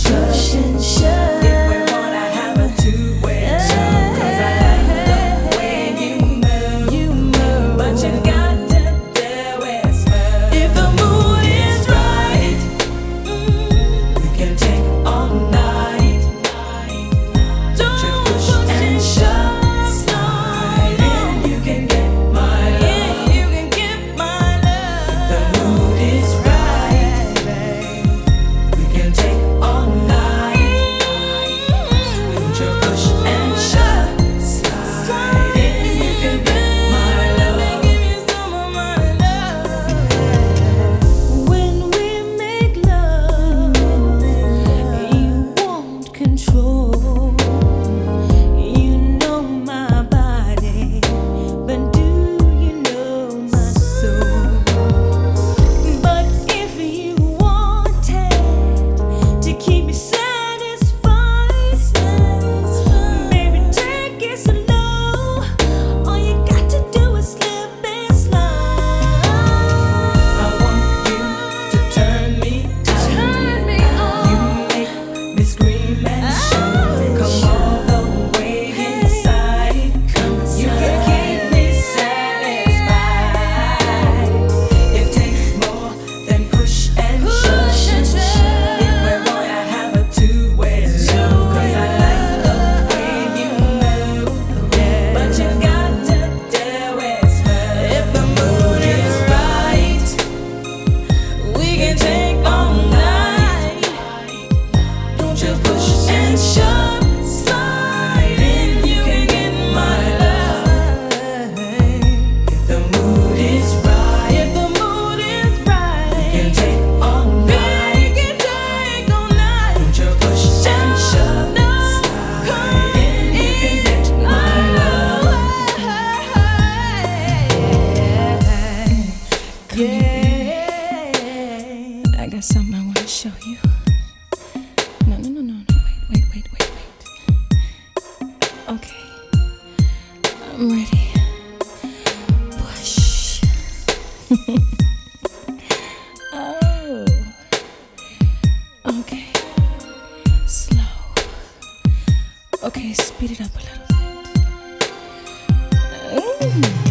push and shove. If we wanna have a two-way too, 'cause I like the way you move, but you got to do it smooth. If the mood is right, we can take all night. Don't you push and shove, slide in, you can get my love. You can get my love. The mood is right, we can take all night. Don't you push and shove, slide in, you can get my love. Let me give you some of my love. When we make love, you want control. You know my body, but do you know my soul? But if you wanted to keep me satisfied, baby, take it slow. All you got to do is slip and slide. I want you to turn me on. You make me scream and shout. Come all the way inside. You can keep me satisfied. It takes more than push and shove. If we wanna have a two-way love, 'cause I like the way you move, but you got to do it smooth. If the mood is right, we can take all night. Don't you push and shove, slide in, you can get my love. If the mood is right, we can take all night. Don't you push and shove, slide in, you can get my love. Yeah, I got something I want to show you. No. Wait. Okay, I'm ready. Push. Oh. Okay. Slow. Okay, speed it up a little bit.